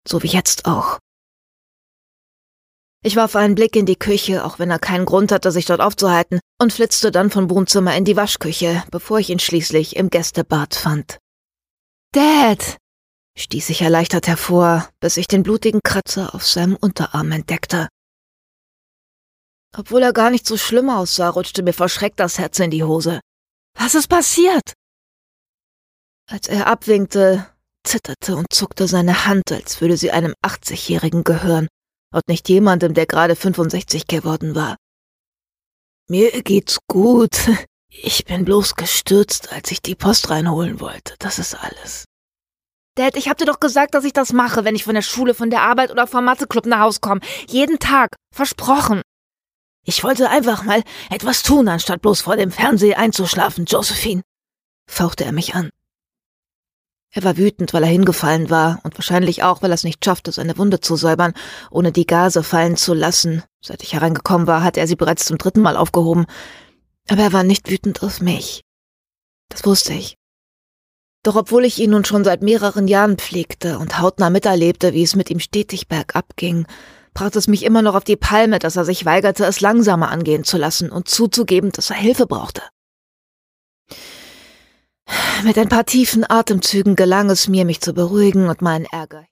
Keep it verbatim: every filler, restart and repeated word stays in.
So wie jetzt auch. Ich warf einen Blick in die Küche, auch wenn er keinen Grund hatte, sich dort aufzuhalten, und flitzte dann vom Wohnzimmer in die Waschküche, bevor ich ihn schließlich im Gästebad fand. »Dad«, stieß ich erleichtert hervor, bis ich den blutigen Kratzer auf seinem Unterarm entdeckte. Obwohl er gar nicht so schlimm aussah, rutschte mir vor Schreck das Herz in die Hose. »Was ist passiert?« Als er abwinkte, zitterte und zuckte seine Hand, als würde sie einem achtzigjährigen gehören und nicht jemandem, der gerade fünfundsechzig geworden war. »Mir geht's gut. Ich bin bloß gestürzt, als ich die Post reinholen wollte. Das ist alles.« »Dad, ich hab dir doch gesagt, dass ich das mache, wenn ich von der Schule, von der Arbeit oder vom Matheclub nach Hause komme. Jeden Tag. Versprochen.« »Ich wollte einfach mal etwas tun, anstatt bloß vor dem Fernseher einzuschlafen, Josephine«, fauchte er mich an. Er war wütend, weil er hingefallen war und wahrscheinlich auch, weil er es nicht schaffte, seine Wunde zu säubern, ohne die Gase fallen zu lassen. Seit ich hereingekommen war, hatte er sie bereits zum dritten Mal aufgehoben. Aber er war nicht wütend auf mich. Das wusste ich. Doch obwohl ich ihn nun schon seit mehreren Jahren pflegte und hautnah miterlebte, wie es mit ihm stetig bergab ging, brachte es mich immer noch auf die Palme, dass er sich weigerte, es langsamer angehen zu lassen und zuzugeben, dass er Hilfe brauchte. Mit ein paar tiefen Atemzügen gelang es mir, mich zu beruhigen und meinen Ärger